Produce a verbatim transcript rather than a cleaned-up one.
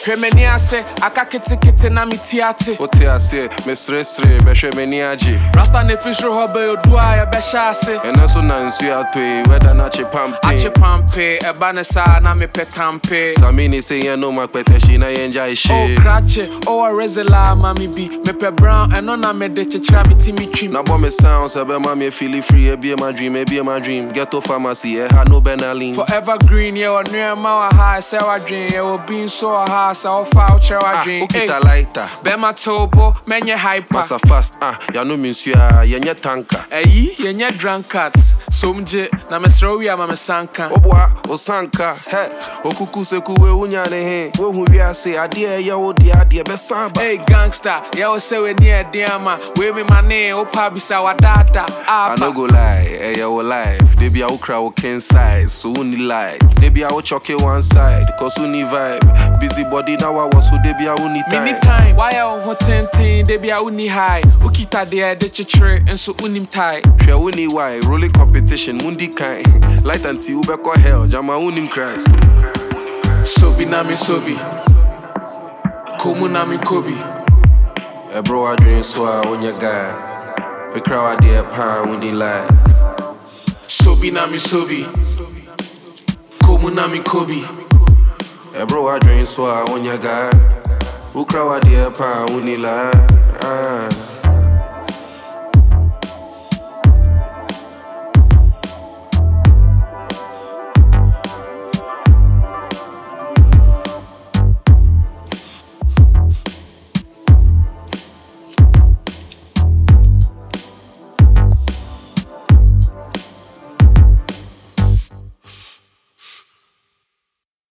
Hwemeni ase, aka kete kete na mi tiate. Oti ase, me sre sre, be hwemeni aji. Rasta ne fishro hobe odua ya be shase. Ena so na nsu atwe, weda na chepampe. Ache pampe, eba ne sa na me petampe. Samini se yen no makpete shi na yen jai she. Oh krache, oh a rezela mami bi. Me pe brown, eno na me de chechra mi timi trim. Na bo me sounds, ebe mami feel free, e be my dream, e be my dream. Ghetto pharmacy, e ha no Benalin. Forever green, yeah, or near my high, say I dream, yeah, or being so high, so far, share I dream. Ah, ukita lighter. Bema tobo, menye hyper. Massa fast, ah, ya no minsu ya, yenye tanka. Eyi, yenye drunkards. Somje, na mesro ya ma mesanka. Obwa, osanka, he, okuku sekuwe unyane he. Wo hu wi ase, adie ya odi adie besamba. Hey gangster, ya o se we ni ediama. We me mane, o pa bisa wadada. I no go lie, eh, ya wo life. They be a ukra o ken size, so uni light. They be a o choke one side, cause uni vibe. Busy body now I was so they be a uni time. Mini time, why ya on ten ten, they be a uni high. Ukita de de chichre, and so unim tie. She uni why, rolling competition, mundi kind. Light until ube ko hell, jama unim Christ. Sobi na mi sobi, komu na mi kobi. Eh bro, I dream so I on your guy. We crowd there pan with the lights. Sobi na mi sobi, komu na mi kobi. Eh bro, I dream so I on your guy. We crowd there pan with the lights.